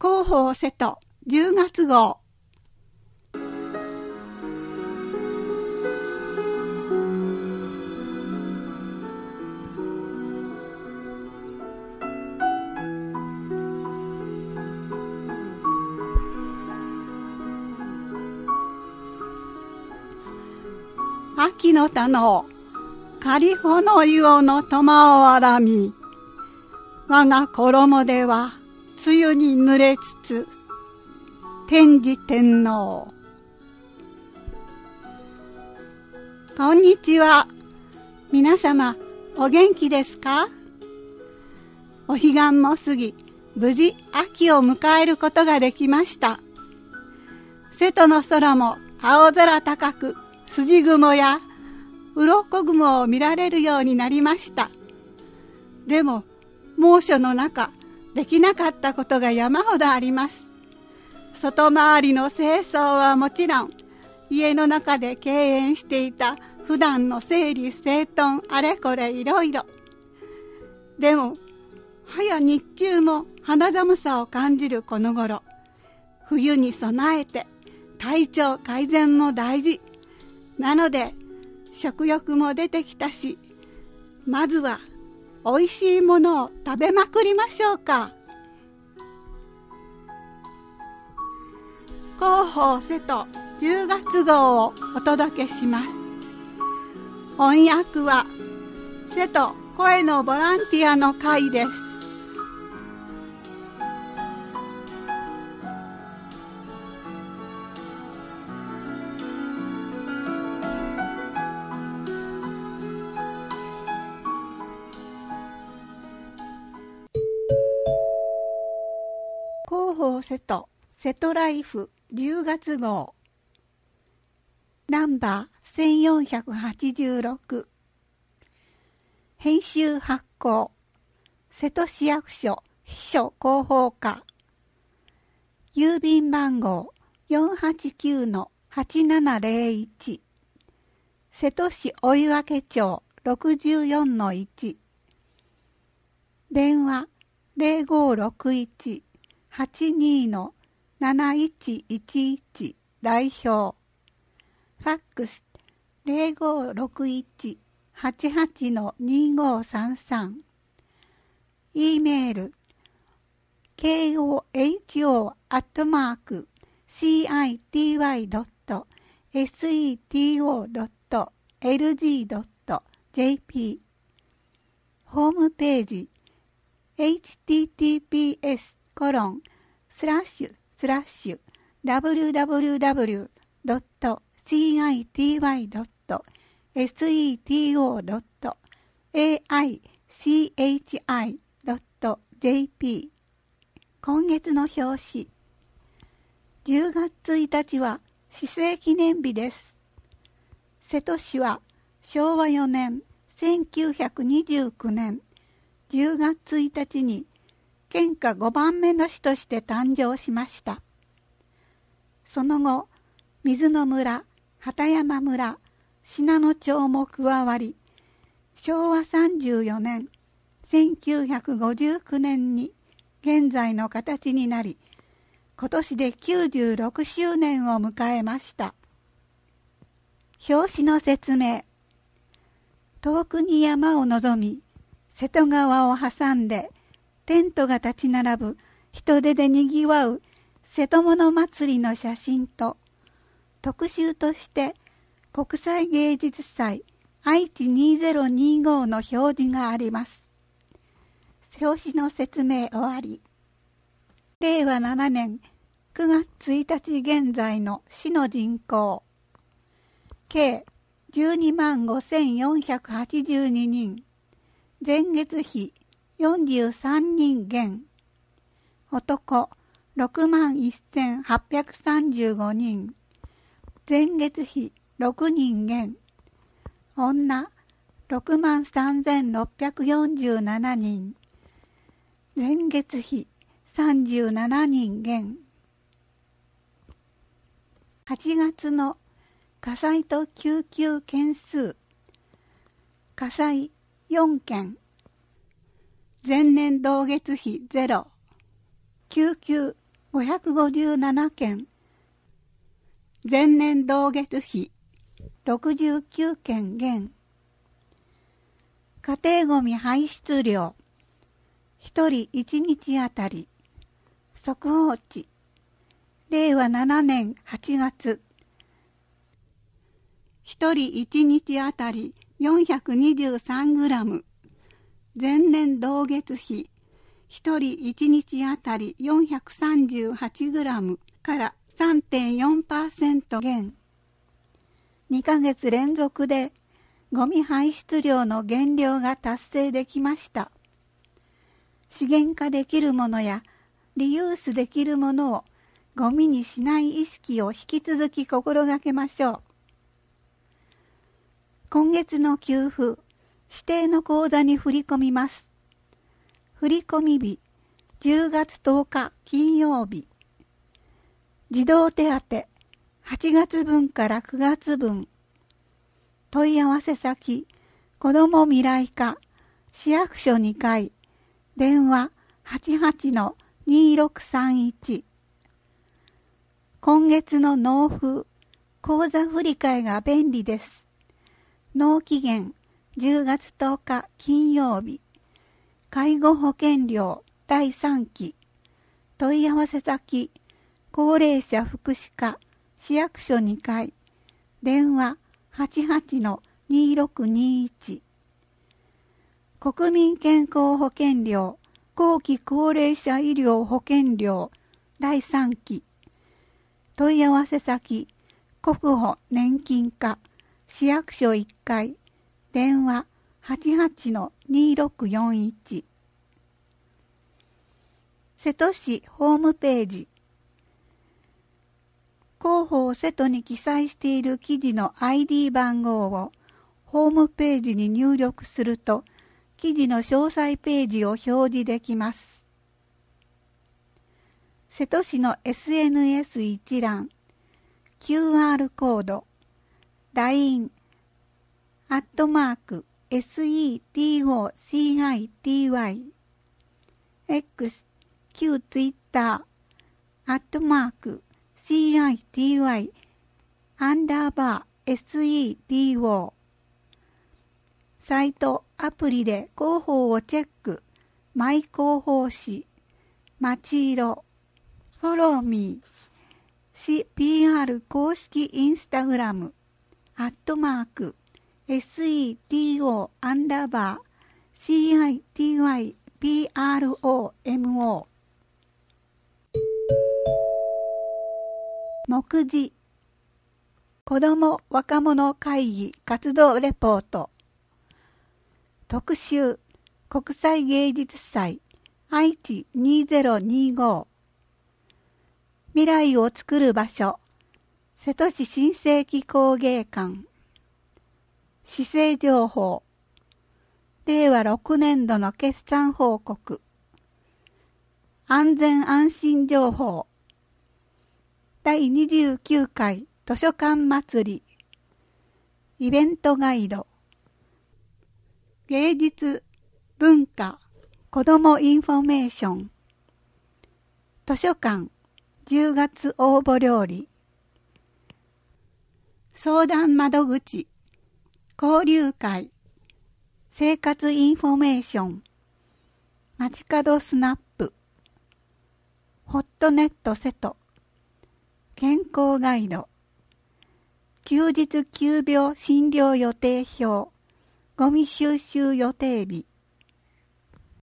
広報瀬戸10月号。秋の田の仮穂の湯の玉をあらみ、我が衣では梅雨に濡れつつ、天智天皇。こんにちは。皆様お元気ですか？お彼岸も過ぎ、無事秋を迎えることができました。瀬戸の空も青空高く、筋雲や鱗雲を見られるようになりました。でも猛暑の中、できなかったことが山ほどあります。外回りの清掃はもちろん、家の中で敬遠していた普段の整理整頓あれこれいろいろ。でも早日中も肌寒さを感じるこの頃、冬に備えて体調改善も大事なので、食欲も出てきたし、まずはおいしいものを食べまくりましょうか。広報瀬戸10月号をお届けします。翻訳は瀬戸声のボランティアの会です。広報瀬戸瀬戸ライフ10月号ナンバー1486、編集発行瀬戸市役所秘書広報課、郵便番号 489-8701、 瀬戸市追分町 64-1、 電話 0561-82-7111 代表、ファックス 0561-88-2533、 E メール koho@cito.seto.lg.jp、 ホームページ https://www.city.aichi.jp。 今月の表紙、10月1日は市政記念日です。瀬戸市は昭和4年1929年10月1日に県下5番目の市として誕生しました。その後、水野村、畑山村、信濃町も加わり、昭和34年1959年に現在の形になり、今年で96周年を迎えました。表紙の説明。遠くに山を望み、瀬戸川を挟んでテントが立ち並ぶ人出でにぎわう瀬戸物祭りの写真と、特集として国際芸術祭愛知2025の表示があります。表紙の説明終わり。令和7年9月1日現在の市の人口、計125,482人、前月比43人減、男61,835人、前月比6人減、女63,647人、前月比37人減。8月の火災と救急件数、火災4件、前年同月比ゼロ、救急 557件、前年同月比69件減。家庭ごみ排出量1人1日あたり、速報値、令和7年8月、1人1日あたり423グラム、前年同月比、1人1日あたり438グラムから3.4% 減。2ヶ月連続でゴミ排出量の減量が達成できました。資源化できるものやリユースできるものをゴミにしない意識を引き続き心がけましょう。今月の給付、指定の口座に振り込みます。振込日、10月10日金曜日。児童手当、8月分から9月分。問い合わせ先、子ども未来課、市役所2階、電話 88-2631。今月の納付、口座振替が便利です。納期限、10月10日金曜日。介護保険料第3期。問い合わせ先、高齢者福祉課、市役所2階、電話 88-2621。国民健康保険料、後期高齢者医療保険料第3期。問い合わせ先、国保年金課、市役所1階、電話 88-2641。瀬戸市ホームページ。広報瀬戸に記載している記事の ID 番号をホームページに入力すると、記事の詳細ページを表示できます。瀬戸市の SNS 一覧、QR コード、LINE、@SETOCITY、X、旧 Twitter、@CITY_SETO。サイト、アプリで広報をチェック。マイ広報誌、まちいろ、フォローミー、市 PR 公式インスタグラム、@SETO_CITYPROMO。目次、子ども若者会議活動レポート。特集、国際芸術祭愛知2025。未来をつくる場所、瀬戸市新世紀工芸館。市政情報、令和6年度の決算報告。安全安心情報、第29回図書館祭り。イベントガイド。芸術、文化、子どもインフォメーション。図書館、10月応募料理。相談窓口、交流会、生活インフォメーション。街角スナップ。ホットネット瀬戸。健康ガイド。休日急病診療予定表。ゴミ収集予定日。